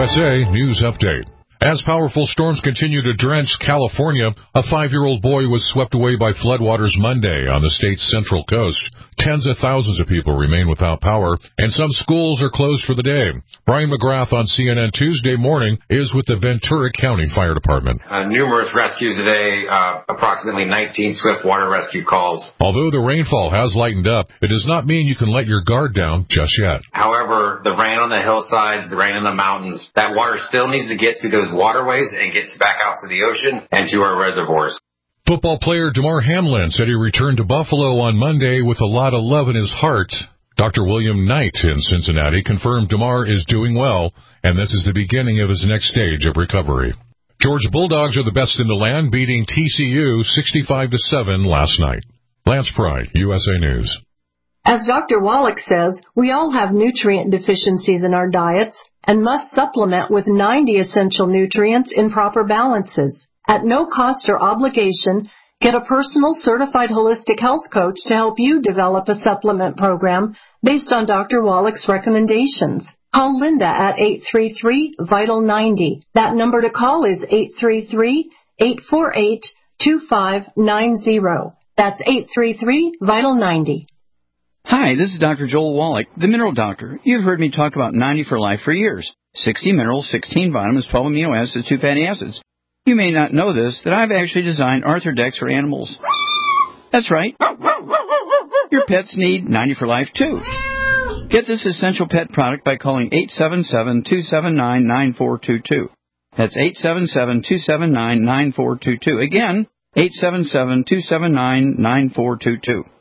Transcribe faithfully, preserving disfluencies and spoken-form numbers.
S A News Update. As powerful storms continue to drench California, a five-year-old boy was swept away by floodwaters Monday on the state's central coast. Tens of thousands of people remain without power, and some schools are closed for the day. Brian McGrath on C N N Tuesday Morning is with the Ventura County Fire Department. Uh, numerous rescues today, uh, approximately nineteen swift water rescue calls. Although the rainfall has lightened up, it does not mean you can let your guard down just yet. However, the rain on the hillsides, the rain in the mountains, that water still needs to get to those waterways and gets back out to the ocean and to our reservoirs. Football player Damar Hamlin said he returned to Buffalo on Monday with a lot of love in his heart. Doctor William Knight in Cincinnati confirmed Damar is doing well, and this is the beginning of his next stage of recovery. Georgia Bulldogs are the best in the land, beating T C U sixty-five to seven last night. Lance Pry, U S A News. As Doctor Wallach says, we all have nutrient deficiencies in our diets and must supplement with ninety essential nutrients in proper balances. At no cost or obligation, get a personal certified holistic health coach to help you develop a supplement program based on Doctor Wallach's recommendations. Call Linda at eight three three, VITAL ninety. That number to call is eight three three, eight four eight, two five nine zero. That's eight three three, VITAL ninety. Hi, this is Doctor Joel Wallach, the Mineral Doctor. You've heard me talk about ninety for Life for years. sixty minerals, sixteen vitamins, twelve amino acids, two fatty acids. You may not know this, that I've actually designed Arthrodex for animals. That's right. Your pets need ninety for Life, too. Get this essential pet product by calling eight seven seven, two seven nine, nine four two two. That's eight seven seven, two seven nine, nine four two two. Again, eight seven seven, two seven nine, nine four two two.